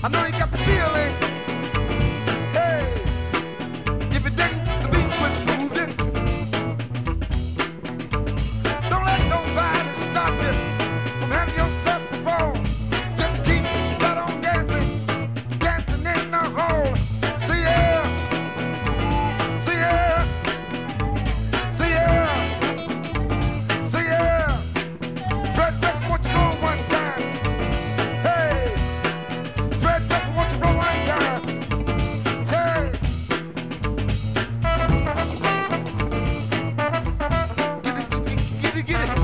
I know you got the feeling. Hey, if it didn't, the beat would move it. Don't let nobody stop you from having yourself a ball. Just keep right on dancing, dancing in the hall. See ya, see ya, see ya, see ya. Fred Preston, won't you go one time? Hey, Fred Preston, won't you go one time? Hey, get it, get it.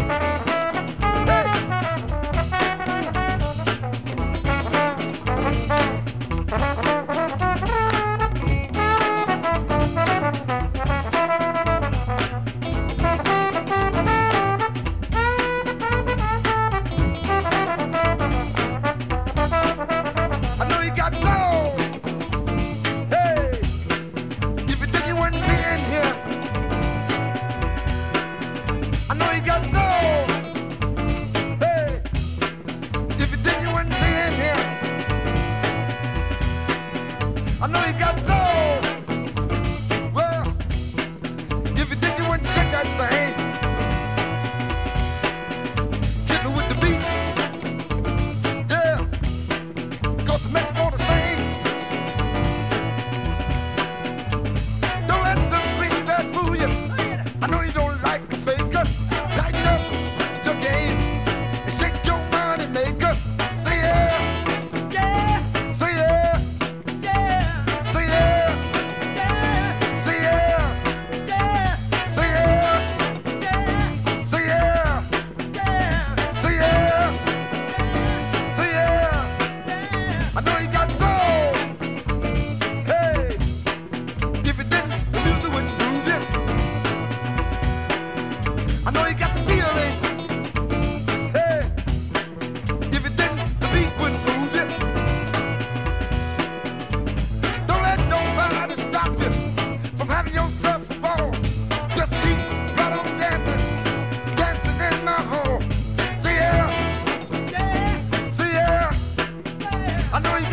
I know you got soul. Hey, if you think you wouldn't be in here, I know you got soul. Hey, if you think you wouldn't be in here, I know you got soul. Well, if you think you wouldn't shake that thing, get with the beat. Yeah. Cause it makes you wanna sing. Don't let the green that fool you. I know you don't like the faker. Tighten up your game and shake your money maker. Say yeah, Yeah, say yeah, yeah, say yeah, yeah, say yeah, yeah, say yeah, yeah, say yeah, yeah, say yeah, say yeah. I know you got soul. Hey, if it didn't, the music wouldn't move it. I know you got the feeling. Hey, if it didn't, the beat wouldn't move it. Don't let nobody stop you from having yourself a ball. Just keep right on dancing, dancing in the hall. See ya, yeah, see ya. yeah. I know you